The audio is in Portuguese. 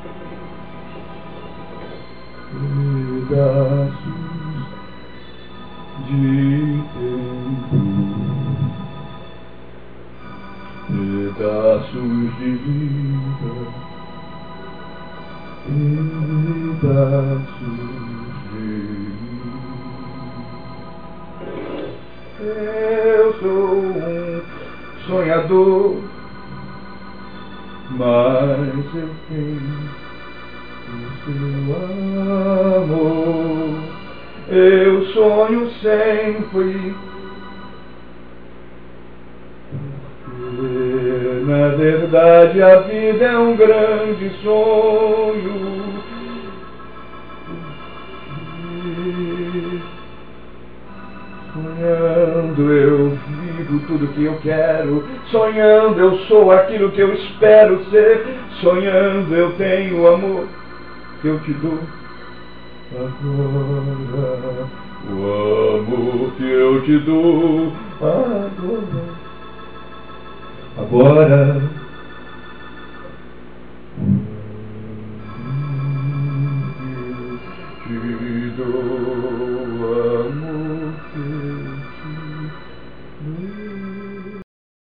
pedaços de tempo, pedaços de vida, pedaços de mim. Eu sou um sonhador, mas eu tenho o seu amor. Eu sonho sempre, porque na verdade a vida é um grande sonho. Sonhando eu vivo tudo que eu quero, sonhando eu sou aquilo que eu espero ser, sonhando eu tenho o amor que eu te dou agora, o amor que eu te dou agora.